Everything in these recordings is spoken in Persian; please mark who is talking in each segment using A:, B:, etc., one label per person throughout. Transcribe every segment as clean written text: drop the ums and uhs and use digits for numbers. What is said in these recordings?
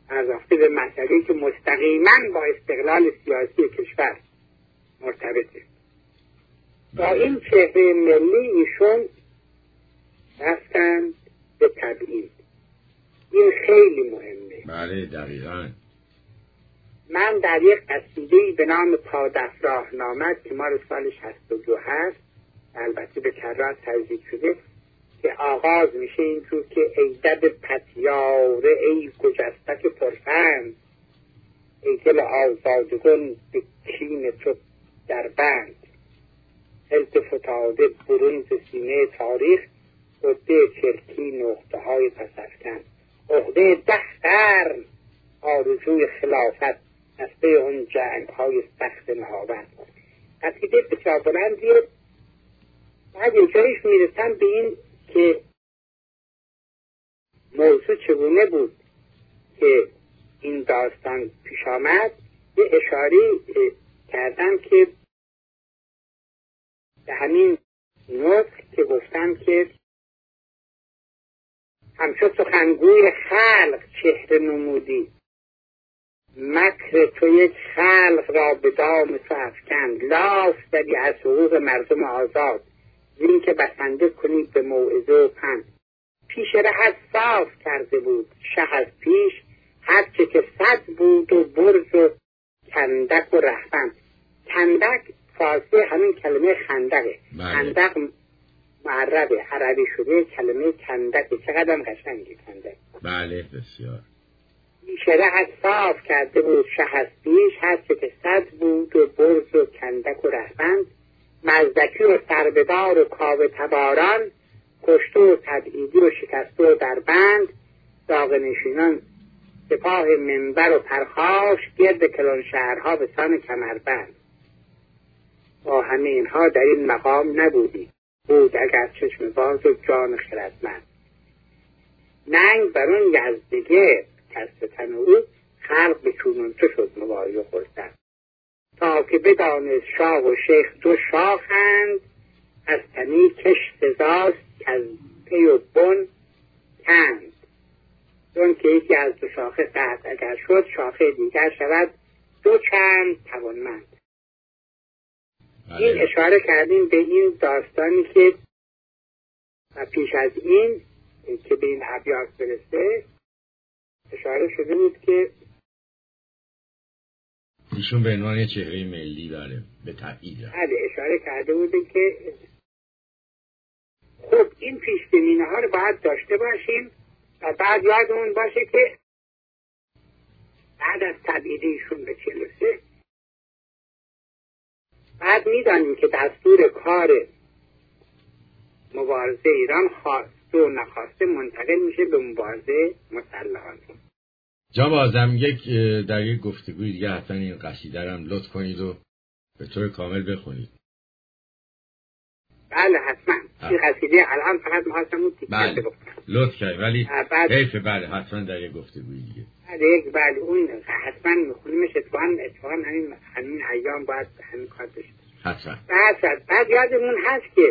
A: اضافه به مسئله که مستقیما با استقلال سیاسی کشور مرتبطه. با این چهره ملی ایشون رفتن به تبعید. این خیلی مهمه.
B: بله دقیقاً.
A: من در یک قصیده‌ای به نام پادف راهنامه که مال سال 62 هست، البته به کرات تجدید شده، که آغاز میشه اینجور که ای دد پتیاره ای گجستک پرفند، ای دل آزادگان به کین تو در بند، حلت فتاده برون ز سینه تاریخ، عهده چرکی نقطه های پسفکن، عهده 10 قرن آرزوی خلافت، نسبه اون جنگ های سخت نهاوند. قصیده بسیار بلندیه. بعد اینجایش میرسم به این که موضوع چگونه بود که این داستان پیش آمد. یه اشاره کردم که به همین نطق که گفتم که همچون سخنگوی خلق چهره نمودی، مکر تو یک خلق را به دام تو افکند، لاف زدی از حقوق مردم آزاد، زین که بسنده کنید به موعظه و پند. پیش رهت صاف کرده بود شه از پیش، هرچه که 100 بود و برز و کندک و رهبند. کندک فارسی همین کلمه خندقه. خندق معربه، عربی شده کلمه کندک. چقدر قشنگه کندک.
B: بله بسیار.
A: شرح صاف کرده بود شه از پیش، هرچه که 100 بود و برز و کندک و رهبند. مزدکی و سربدار و کاوه تباران، کشته و تبعیدی و شکسته و در بند. داغ نشینان سپاه منبر و پرخاش، گرد کلان شهرها به سان کمربند. با همه اینها در این مقام نبودی، بود اگر چشم باز و جان خردمند. ننگ بر اون یزدگه کستن او، خلق به چونان تو شد مبایو خورتن. تا که بدانست شاه و شیخ دو شاخند، از تنی کش سزاست که از پی و بن کند. چون که یکی از دو شاخه قطع اگر شد، شاخه دیگر شود دو چند توانمند. این اشاره کردیم به این داستانی که و پیش از این که به این ابیات برسه اشاره شده بود که
B: ایشون به عنوان چهره ملی داره به تبعید.
A: بله اشاره کرده بوده که خب این پیش‌بینی‌ها ها رو باید داشته باشیم و بعد یادمون باشه که بعد از تبعید ایشون به 43 بعد میدانیم که دستور کار مبارزه ایران خواسته و نخواسته منتقل میشه به مبارزه مسلحانه.
B: جناب اعظم در یک گفتگوی دیگه حتما این قصیده رو هم لطف کنید و به طور کامل بخونید.
A: بله حتما. این قصیده الان فقط می‌خواستم اون تیکه بگم.
B: لطف کنید ولی حیف بله حتما در یک گفتگوی دیگه.
A: بله اون حتما می‌خونیمش. اتفاقا همین ایام باید همین کار بشه.
B: حتما.
A: بعد یادمون هست که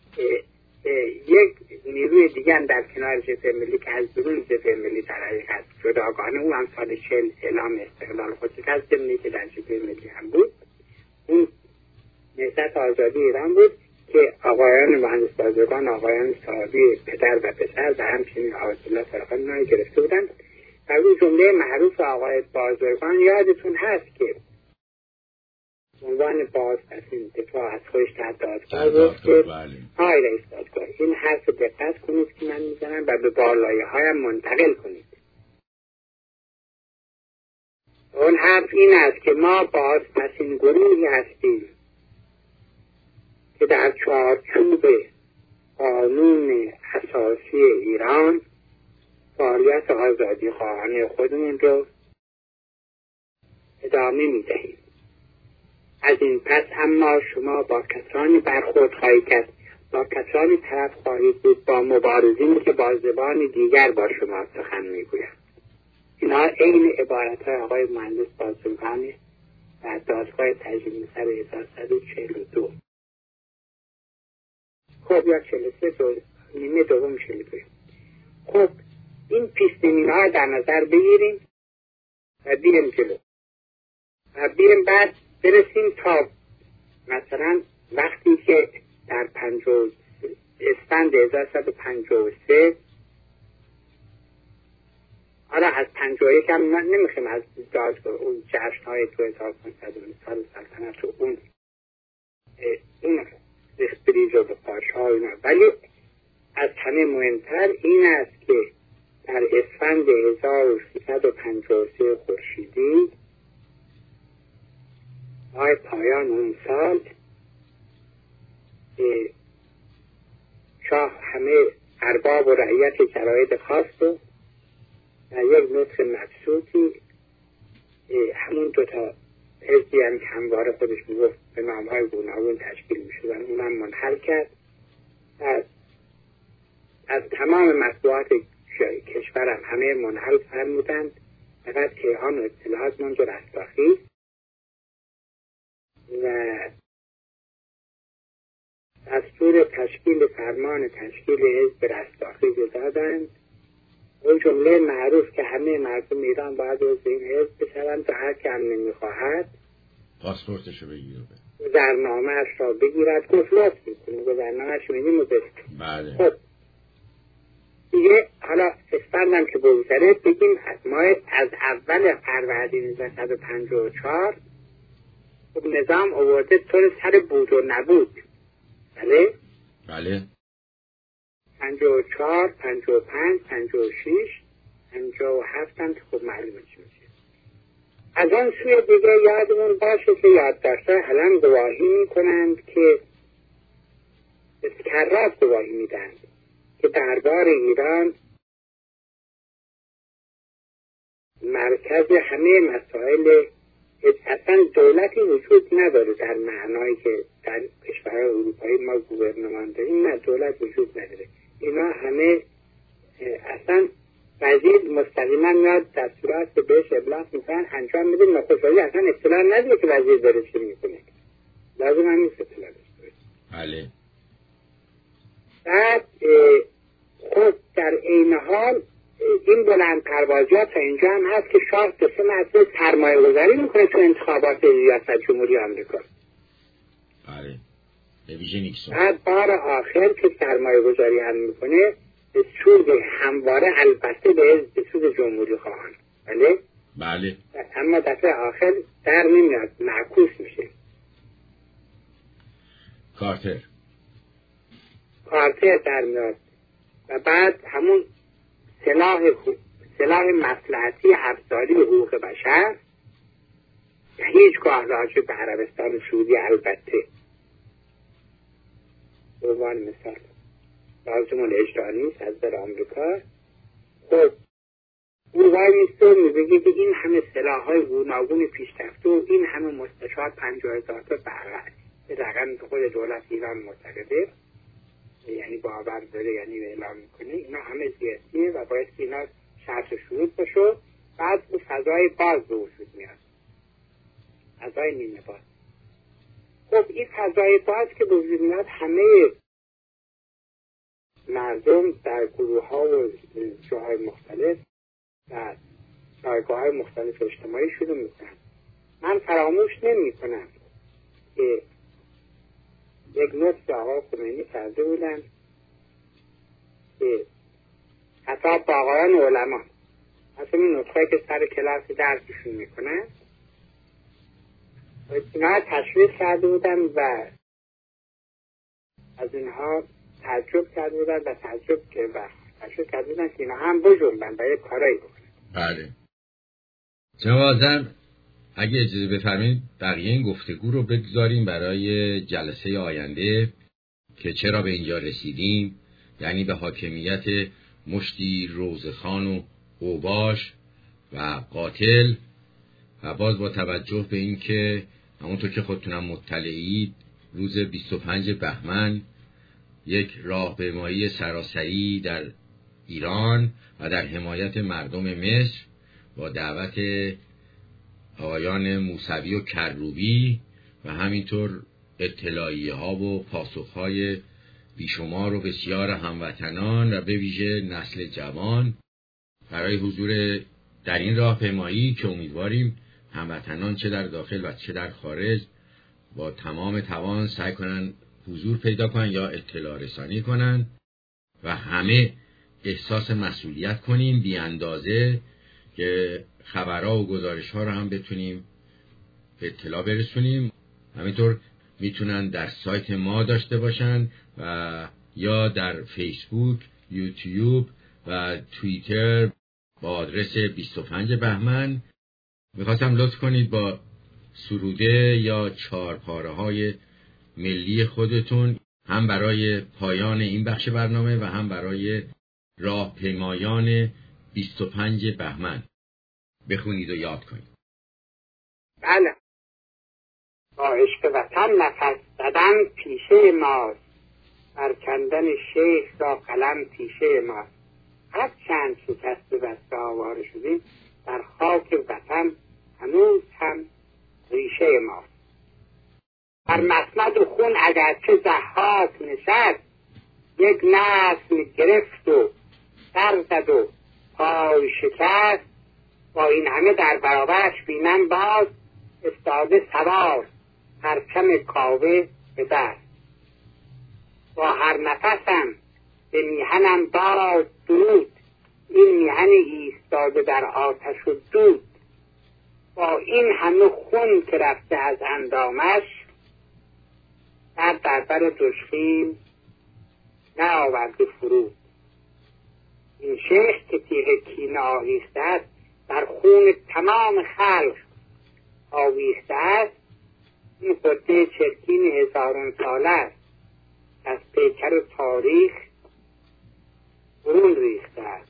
A: یک نیروی دیگه هم در کنار جبهه ملی که از درون جبهه ملی در حقیقت جداگانه او هم سال 40 اعلام استقلال خودش از جمعی که در جبهه ملی هم بود، اون نهضت آزادی ایران بود که آقایان مهندس بازرگان، آقایان صاحبی پدر و پسر و همچنین آیت‌الله سرخان گرفته بودن. و اون جمله معروف آقای بازرگان یادتون هست که عنوان باز از این دفاع از خودش در دادگاه گفت که های رئیس دادگاه این حرف دقت کنید که من میزنم و به بالایه هایم منتقل کنید. اون حرف این است که ما باز پس این گروهی هستیم که در چارچوب قانون اساسی ایران فعالیت آزادی خواهانه خودمون رو ادامه میدهیم. از این پس اما شما با کسانی برخورد خواهید کرد، با کسانی طرف خواهید بود، با مبارزینی که با زبان دیگر با شما سخن میگویند. اینا عین عبارت‌های آقای مهندس بازرگان در دادگاه تجدید سر 1342. خب یا 43 نیمه دوم 42. خب این پیش‌بینی‌ها در نظر بگیریم و بیایم جلو و بیایم بعد برسیم تا مثلا وقتی که در اسفند 1353 حالا از 51 هم نمیخوایم از دادگاه اون جشن‌های 2500 سال سلطنت و اون ریختریز و به پاشا اینا، ولی از همه مهمتر این است که در اسفند 1353 خورشیدی ماه پایان اون سال شاه همه ارباب و رعیت جراید خاص رو در یک نطق مبسوطی همون دوتا حزبی هم که همواره خودش میگفت به نامهای گوناگون تشکیل میشدن اونم منحل کرد. از تمام مطبوعات کشورم همه منحل فرمودند، فقط کیهان و اطلاعات موند و رستاخیز و دستور تشکیل فرمان تشکیل حزب رستاخیز دادند. اون جمله معروف که همه مردم ایران باید از این حزب بشوند تا هر که هم نمیخواهد
B: پاسپورتشو بگیره،
A: گذرنامه‌اش را بگیرد. گفت لطف میکنه گذرنامه‌اش میدیم و بسید.
B: بله.
A: خب دیگه حالا اسفندم که بگذره بگیم ما از اول فروردین 1954 خب نظام آورده طور سر بود و نبود. بله؟
B: بله.
A: 54 55 56 57 هم که خب معلومه چی میشه. از آن سوی دیگه یادمون باشه که یادداشت‌ها الان گواهی میکنند که اسکرات گواهی میدند که دربار ایران مرکز همه مسائل، اصلا دولتی وجود نداره در معنایی که در کشورهای اروپایی ما گوورنمان داریم. نه، دولت وجود نداره. اینا همه اصلا وزیر مستقیما میاد دستورات که بهش ابلاغ میکنن انجام میده. نخست وزیر اصلا اطلاع نداره که وزیر داره چی میکنه، لازم هم نیست اطلاع داشته باشه.
B: بله.
A: بعد خود در این حال این بلند پروازی ها تا اینجا هم هست که شاه 2 مرتبه سرمایه گذاری میکنه تو انتخابات ریاست جمهوری آمریکا.
B: بله. به ویژه نیکسون.
A: بعد بار آخر که سرمایه گذاری هم میکنه به سود همواره البته به سود جمهوری خواهان. بله؟
B: بله.
A: اما دفعه آخر در نمیاد، معکوس میشه. کارتر در میاد و بعد همون سلاح مصلحتی افزاری حقوق بشر هیچگاه راجع به عربستان سعودی البته به عنوان مثال لازم الاجرا نیست از در آمریکا. خب اون وای میسته میبگه که این همه سلاح‌های گوناگون پیشرفته و این همه مستشار 50,000 تا به رقم خود دولت ایران معتقده، یعنی باور داره، یعنی اعلام میکنه اینا همه زیادیه و باید که اینا شرط و شروط باشه. بعد اون فضای باز به وجود میاد، فضای نیمه باز. خب این فضای باز که به وجود میاد همه مردم در گروه ها و جاهای مختلف و جایگاه های مختلف اجتماعی شروع میکنن. من فراموش نمی کنم که یک نطق آقا خمینی کرده بودن که حتی با آقایان علما مثلا این نطقه که سر کلاس درسشون میکنن اینا تشویق کرده بودن و از اینها تعجب کرده بودن و تشویق کرده بودن که اینا هم بجنبن و یک کارایی بکنن.
B: بله. جناب آذر اگه اجازه بفرمایید بقیه این گفتگو رو بگذاریم برای جلسه آینده که چرا به اینجا رسیدیم، یعنی به حاکمیت مشتی روزخان و اوباش و قاتل، و باز با توجه به این که همونطور که خودتونم مطلعید روز 25 بهمن یک راهپیمایی سراسری در ایران و در حمایت مردم مصر با دعوت آقایان موسوی و کروبی و همینطور اطلاعیه ها و پاسخ های بیشمار و بسیار هموطنان و به ویژه نسل جوان برای حضور در این راهپیمایی که امیدواریم هموطنان چه در داخل و چه در خارج با تمام توان سعی کنن حضور پیدا کنن یا اطلاع رسانی کنن و همه احساس مسئولیت کنیم بی اندازه که خبرها و گزارش‌ها رو هم بتونیم به اطلاع برسونیم. همینطور میتونن در سایت ما داشته باشن و یا در فیسبوک، یوتیوب و توییتر با آدرس 25 بهمن. میخواستم لطف کنید با سروده یا چهارپاره‌های ملی خودتون هم برای پایان این بخش برنامه و هم برای راهپیمایان 25 بهمن بخونید و یاد کنید.
A: بله. با عشق وطن نفس زدن پیشه ماست، برکندن شیخ را قلم پیشه ماست. هر چند شکست و بسته آواره شدیم، در خاک وطن هنوز هم ریشه ماست. بر مسند و خون اگرچه ضحاک نشست، یک نسل گرفت و سر زد و پای شکست. با این همه در برابرش بینم باز، استاده سوار پرچم کاوه به دست. با هر نفسم به میهنم باز درود، این میهن ایستاده در آتش و دود. با این همه خون که رفته از اندامش، در بر دشخیم نه آورده فرود. این شیخ که تیغ کینه آویخته است، در خون تمام خلق آویخته است. این خطه چرکین هزاران ساله است، از پیکر و تاریخ برون ریخته است.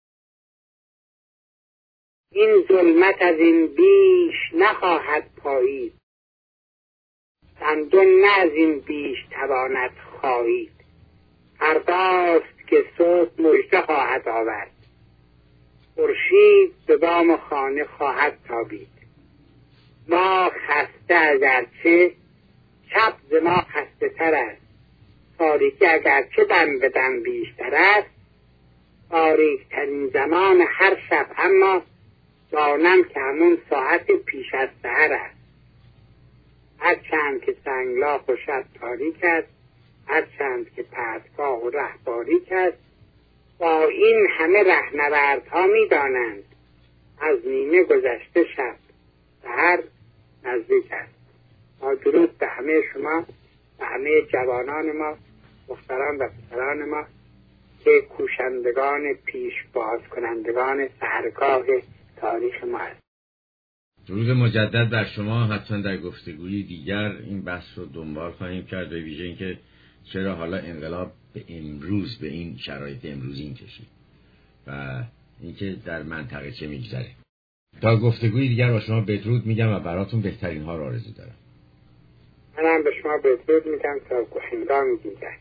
A: این ظلمت از این بیش نخواهد پایید، دندان نه از این بیش تواند خایید. فرداست که صبح مژده خواهد آورد، خورشید به بام خانه خواهد تابید. ما خسته اگرچه شب ز ما خسته تر است، تاریکی اگرچه دم به دم بیشتر است. تاریک ترین زمان هر شب اما دانم که همون ساعت پیش از سحر است. هر چند که سنگلاخ و شب تاریک است، هر چند که پرتگاه و ره باریک است، با این همه رهنوردها می دانند از نیمه گذشته شب سحر نزدیک است. با درود به همه شما، به همه جوانان ما، دختران و پسران ما که کوشندگان پیش باز کنندگان سحرگاه تاریخ ما است.
B: درود مجدد بر شما. حتما در گفتگوی دیگر این بحث رو دنبال خواهیم کرد، به ویژه اینکه چرا حالا انقلاب به امروز به این شرایط امروزین کشید و اینکه در منطقه چه میگذره. تا گفتگوی دیگر با شما بدرود میگم و براتون بهترین ها رو آرزو دارم.
A: منم به شما بدرود میگم تا هنگامی دیگر.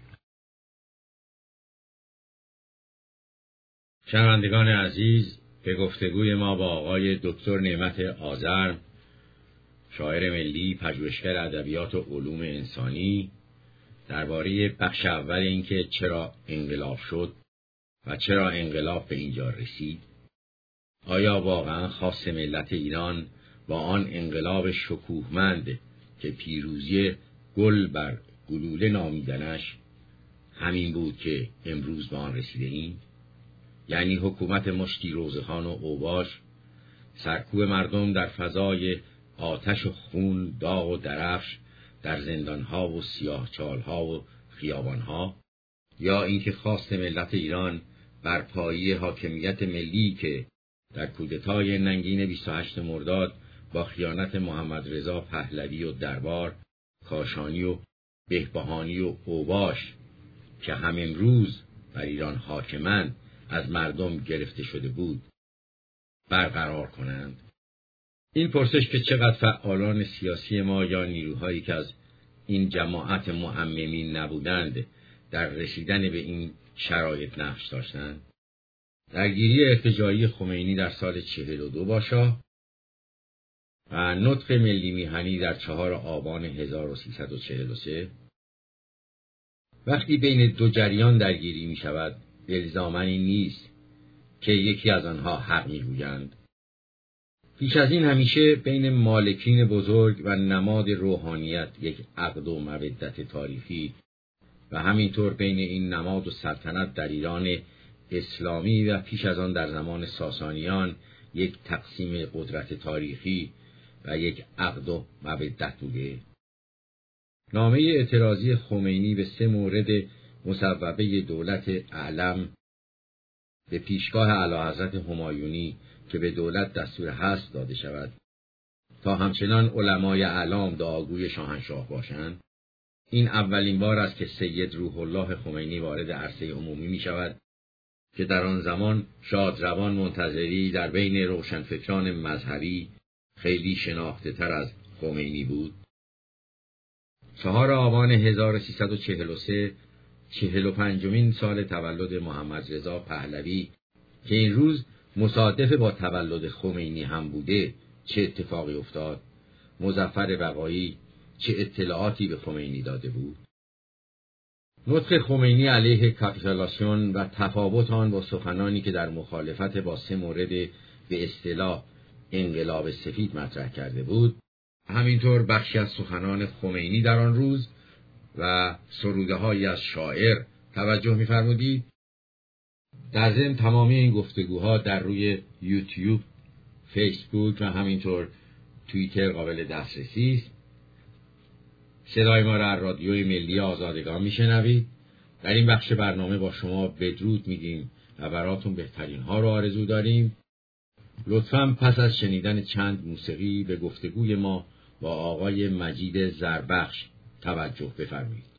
B: شنوندگان عزیز، به گفتگوی ما با آقای دکتر نعمت آذرم، شاعر ملی، پژوهشگر ادبیات و علوم انسانی، درباره بخش اول اینکه چرا انقلاب شد و چرا انقلاب به اینجا رسید، آیا واقعا خواست ملت ایران با آن انقلاب شکوهمند که پیروزی گل بر گلوله نامیدنش همین بود که امروز به آن رسیده ایم؟ یعنی حکومت مشتی روزخان و اوباش، سرکوب مردم در فضای آتش و خون، داغ و درفش در زندانها و سیاهچالها و خیابانها، یا اینکه خواست ملت ایران برپایی حاکمیت ملی که در کودتای ننگین 28 مرداد با خیانت محمد رضا پهلوی و دربار، کاشانی و بهبهانی و اوباش که هم امروز بر ایران حاکمند از مردم گرفته شده بود برقرار کنند؟ این پرسش که چقدر فعالان سیاسی ما یا نیروهایی که از این جماعت معممین نبودند در رسیدن به این شرایط نقش داشتند. درگیری ارتجاعی خمینی در سال 42 با شاه و نطق ملی میهنی در 4 آبان 1343. وقتی بین دو جریان درگیری می شود، الزاماً نیست که یکی از آنها حق می گویند پیش از این همیشه بین مالکین بزرگ و نماد روحانیت یک عقد و مودت تاریخی و همینطور بین این نماد و سلطنت در ایران اسلامی و پیش از آن در زمان ساسانیان یک تقسیم قدرت تاریخی و یک عقد و مودت بوده. نامه اعتراضی خمینی به 3 مورد مصوبه دولت اعلم به پیشگاه اعلیحضرت همایونی که به دولت دستور حذف داده شود تا همچنان علمای اعلام دعاگوی شاهنشاه باشند، این اولین بار است که سید روح الله خمینی وارد عرصه عمومی می شود که در آن زمان شادروان منتظری در بین روشنفکران مذهبی خیلی شناخته تر از خمینی بود. 4 آبان 1343 45مین سال تولد محمد رضا پهلوی که این روز مصادف با تولد خمینی هم بوده، چه اتفاقی افتاد؟ مظفر بقایی چه اطلاعاتی به خمینی داده بود؟ نطق خمینی علیه کاپیتولاسیون و تفاوت آن با سخنانی که در مخالفت با 3 مورد به اصطلاح انقلاب سفید مطرح کرده بود، همینطور بخشی از سخنان خمینی در آن روز و سروده‌هایی از شاعر توجه می‌فرمودید. در ضمن تمامی این گفتگوها در روی یوتیوب، فیسبوک و همینطور توییتر قابل دسترسی است. صدای ما را از رادیوی ملی آزادگان میشنوید. در این بخش برنامه با شما بدرود میگیم و براتون بهترین ها رو آرزو داریم. لطفاً پس از شنیدن چند موسیقی به گفتگوی ما با آقای مجید زربخش توجه بفرمایید.